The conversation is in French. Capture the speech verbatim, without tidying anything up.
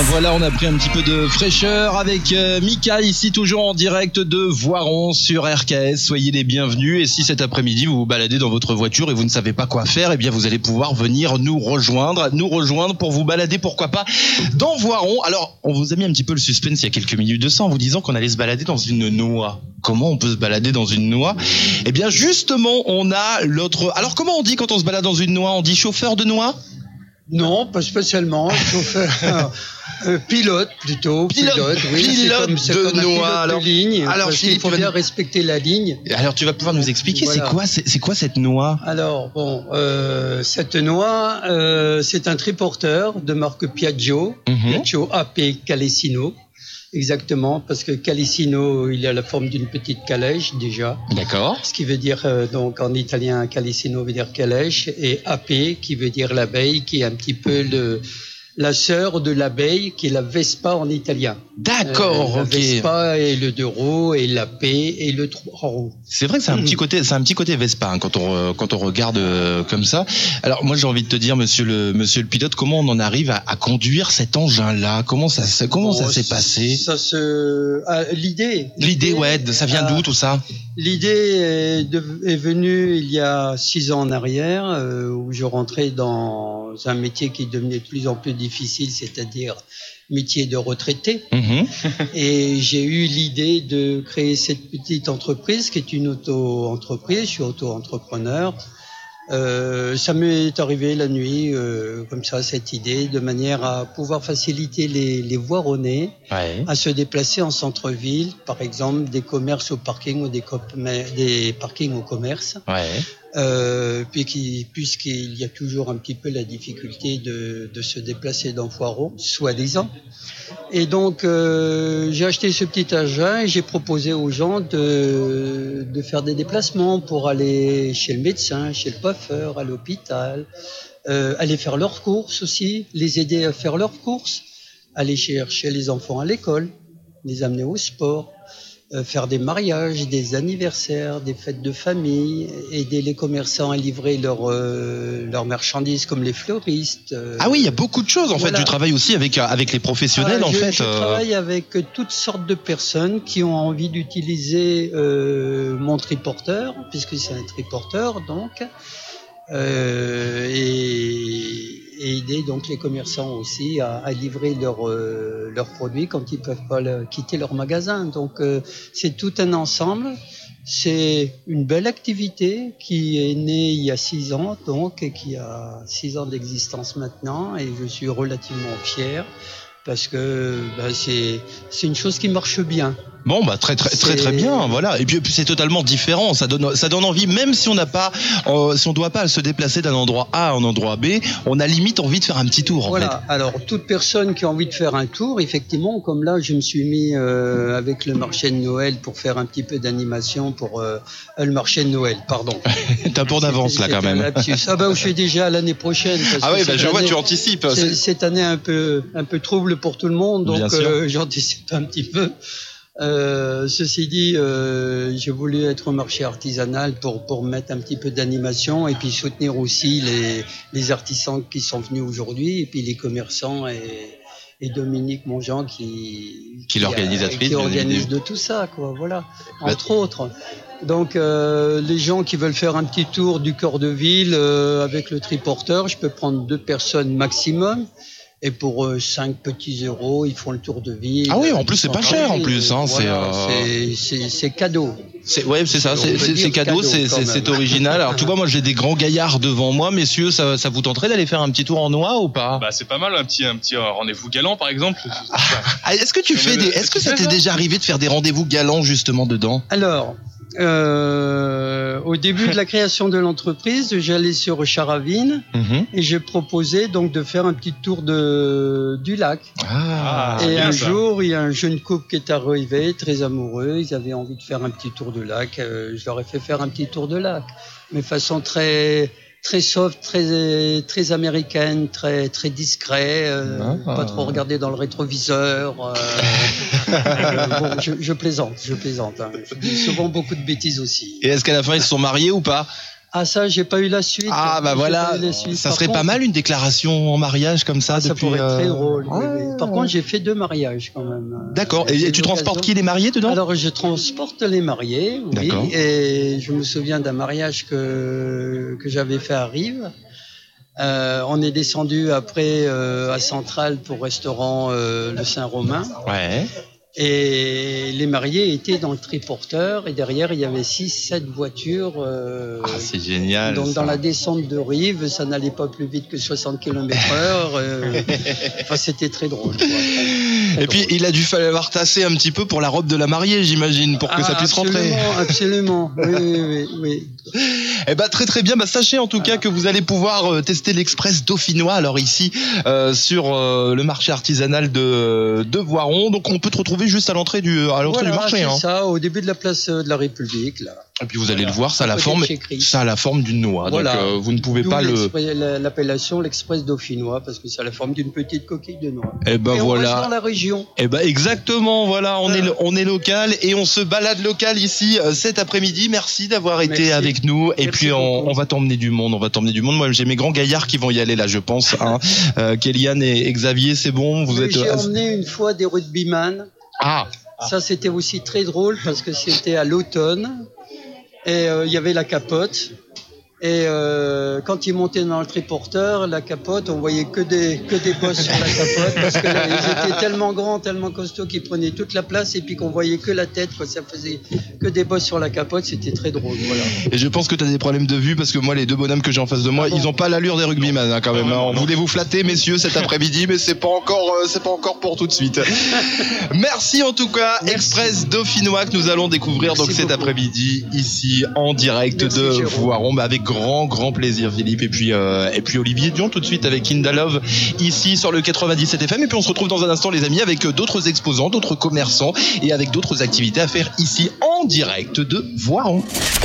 voilà, on a pris un petit peu de fraîcheur avec euh, Mika, ici toujours en direct de Voiron sur R K S. Soyez les bienvenus, et si cet après-midi vous vous baladez dans votre voiture et vous ne savez pas quoi faire, eh bien vous allez pouvoir venir nous rejoindre, nous rejoindre pour vous balader, pourquoi pas, dans Voiron. Alors, on vous a mis un petit peu le suspense il y a quelques minutes de ça en vous disant qu'on allait se balader dans une noix. Comment on peut se balader dans une noix? Eh bien justement, on a l'autre... Alors comment on dit quand on se balade dans une noix? On dit chauffeur de noix? Non, pas spécialement. Chauffeur, euh, pilote plutôt. Pilote, pilote, oui, pilote c'est comme, c'est de comme un noix. pilote Alors, de ligne. alors parce Philippe, qu'il faut tu vas bien nous- respecter la ligne. Alors tu vas pouvoir nous expliquer, Voilà. c'est quoi, c'est, c'est quoi cette noix? Alors bon, euh, cette noix, euh, c'est un triporteur de marque Piaggio, Mhm. Piaggio A P Calesino, exactement, parce que Calesino, il a la forme d'une petite calèche déjà. D'accord. Ce qui veut dire, euh, donc en italien, Calesino veut dire calèche, et A P qui veut dire l'abeille, qui est un petit peu le, la sœur de l'abeille, qui est la Vespa en italien. D'accord, Euh, la ok. Vespa et le deux roues, et la P et le trois roues. C'est vrai que c'est un petit côté, c'est un petit côté Vespa hein, quand on euh, quand on regarde euh, comme ça. Alors moi j'ai envie de te dire, monsieur le monsieur le pilote, comment on en arrive à, à conduire cet engin-là? Comment ça se- comment ça Bon, s'est passé? Ça se, ah, l'idée. L'idée, ouais, ça vient d'où ah, tout ça? L'idée est, de- est venue il y a six ans en arrière, euh, où je rentrais dans un métier qui devenait de plus en plus difficile, c'est-à-dire métier de retraité. Mhm. Et j'ai eu l'idée de créer cette petite entreprise qui est une auto-entreprise. Je suis auto-entrepreneur. Euh, ça m'est arrivé la nuit, euh, comme ça, cette idée, de manière à pouvoir faciliter les, les Voironnais Ouais. à se déplacer en centre-ville, par exemple des commerces au parking ou des, commer- des parkings au commerce. Ouais. Euh, puis qui, puisqu'il y a toujours un petit peu la difficulté de, de se déplacer dans Voiron, soi-disant. Et donc, euh, j'ai acheté ce petit engin et j'ai proposé aux gens de, de faire des déplacements pour aller chez le médecin, chez le coiffeur, à l'hôpital, euh, aller faire leurs courses aussi, les aider à faire leurs courses, aller chercher les enfants à l'école, les amener au sport, euh, faire des mariages, des anniversaires, des fêtes de famille, aider les commerçants à livrer leurs euh, leurs marchandises comme les fleuristes. euh, Ah oui, il y a beaucoup de choses en Voilà. fait. Tu travailles aussi avec euh, avec les professionnels ah, en je, fait. je euh. travaille avec toutes sortes de personnes qui ont envie d'utiliser euh, mon triporteur, puisque c'est un triporteur donc, euh, et, et aider donc les commerçants aussi à, à livrer leurs euh, leurs produits quand ils peuvent pas le- quitter leur magasin. Donc euh, c'est tout un ensemble. C'est une belle activité qui est née il y a six ans, donc, et qui a six ans d'existence maintenant, et je suis relativement fier parce que bah, c'est c'est une chose qui marche bien. Bon bah très très très très C'est- bien, voilà. Et puis, et puis c'est totalement différent, ça donne ça donne envie, même si on n'a pas euh, si on doit pas se déplacer d'un endroit A à un endroit B, on a limite envie de faire un petit tour en Voilà. Alors toute personne qui a envie de faire un tour, effectivement, comme là, je me suis mis euh, avec le marché de Noël pour faire un petit peu d'animation pour euh, le marché de Noël. Pardon. fait. T'as un peu d'avance là C'était quand un même. lapsus. Ah bah je suis déjà à l'année prochaine. parce Ah que oui, bah cette je vois, année- tu anticipes. C'est- C'est- Cette année un peu un peu trouble pour tout le monde, Bien donc sûr. euh, j'anticipe un petit peu. Euh, ceci dit, euh, j'ai voulu être au marché artisanal pour pour mettre un petit peu d'animation et puis soutenir aussi les les artisans qui sont venus aujourd'hui et puis les commerçants et et Dominique Monjean qui Qui est l'organisatrice, qui bien organise évidemment. de tout ça, quoi. Voilà, Bah, entre autres. Donc euh, les gens qui veulent faire un petit tour du cœur de ville euh, avec le triporteur, je peux prendre deux personnes maximum. Et pour euh, cinq petits euros, ils font le tour de ville. Ah oui, en plus, c'est pas cher, en plus, hein, c'est, Voilà, euh, c'est, c'est, c'est cadeau. C'est, ouais, c'est ça, On c'est, peut c'est, dire c'est cadeau, cadeau, c'est, quand c'est, même. c'est original. Alors, tu vois, moi, j'ai des grands gaillards devant moi, messieurs, ça, ça vous tenterait d'aller faire un petit tour en noix ou pas? Bah c'est pas mal un petit un petit euh, rendez-vous galant par exemple. Ah, est-ce que tu fais des, est-ce que ça t'est déjà arrivé de faire des rendez-vous galants, justement, dedans? Alors, euh, au début de la création de l'entreprise, j'allais sur Charavine Mhm. et j'ai proposé donc de faire un petit tour de, du lac. Ah. Ah, et bien un ça. jour, il y a un jeune couple qui est arrivé, très amoureux. Ils avaient envie de faire un petit tour de lac. Euh, je leur ai fait faire un petit tour de lac, mais façon très très soft, très très américaine, très très discret. Euh, Ah. Pas trop regarder dans le rétroviseur. Euh, euh, bon, je, je plaisante, je plaisante. Hein. Je dis souvent beaucoup de bêtises aussi. Et est-ce qu'à la fin, ils se sont mariés ou pas? Ah ça, j'ai pas eu la suite. Ah bah J'ai voilà, pas eu la suite. ça Par serait contre, pas mal une déclaration en mariage comme ça ah, ça depuis. pourrait être très euh, drôle. oui, ouais, oui. Par ouais. contre, j'ai fait deux mariages quand même. D'accord. J'ai Et eu tu transportes l'occasion. qui, les mariés dedans? Alors, je transporte les mariés, oui. D'accord. Et je me souviens d'un mariage que que j'avais fait à Rives. Euh, on est descendu après euh, à Centrale pour restaurant euh, le Saint-Romain. Ouais. Et les mariés étaient dans le triporteur et derrière il y avait six, sept voitures. Euh, Ah, c'est génial. donc ça. dans la descente de Rives, ça n'allait pas plus vite que soixante kilomètres heure. Euh, enfin, c'était très drôle. Quoi. Très, très Et puis drôle. il a dû falloir tasser un petit peu pour la robe de la mariée, j'imagine, pour que Ah, ça puisse rentrer. Absolument, absolument. Oui, oui, oui, oui. Eh ben très très bien. Bah, sachez en tout cas que vous allez pouvoir euh, tester l'Express dauphinois. Alors ici euh, sur euh, le marché artisanal de de Voiron. Donc on peut te retrouver juste à l'entrée du à l'entrée Voilà, du marché. c'est Hein. ça, au début de la place de la République, là. Et puis vous allez Voilà. le voir, ça a la Côté forme, de chez Chris. ça a la forme d'une noix. Voilà. Donc euh, vous ne pouvez D'où pas le. l'exprès- la- l'appellation l'Express dauphinois parce que ça a la forme d'une petite coquille de noix. Eh ben et on voilà. reste dans la région. Eh ben exactement, voilà, on Voilà. est on est local et on se balade local ici euh, cet après-midi. Merci d'avoir été Merci. avec nous et Merci puis on, beaucoup. on va t'emmener du monde, on va t'emmener du monde. Moi j'ai mes grands gaillards qui vont y aller là, je pense. Hein. euh, Kéliane et, et Xavier, c'est bon, vous Mais êtes. J'ai emmené une fois des rugbyman. Ah, Ça, c'était aussi très drôle parce que c'était à l'automne et euh, il y avait la capote. Et euh, quand ils montaient dans le triporteur, la capote, on voyait que des que des bosses sur la capote parce que là, ils étaient tellement grands, tellement costauds qu'ils prenaient toute la place et puis qu'on voyait que la tête, quoi. Ça faisait que des bosses sur la capote, c'était très drôle. Voilà. et je pense que tu as des problèmes de vue parce que moi les deux bonhommes que j'ai en face de moi, Ah bon ils ont pas l'allure des rugbyman hein, quand même. Non, Hein. non, non. Voulez-vous flatter messieurs cet après-midi, mais c'est pas encore euh, c'est pas encore pour tout de suite. Merci en tout cas, Merci. Express dauphinois que nous allons découvrir Merci donc cet beaucoup. après-midi ici en direct Merci, de Jérôme. Voiron, bah, avec grand grand plaisir Philippe et puis euh, et puis Olivier Dion tout de suite avec Kinda Love ici sur le quatre-vingt-dix-sept F M et puis on se retrouve dans un instant les amis avec d'autres exposants, d'autres commerçants et avec d'autres activités à faire ici en direct de Voiron.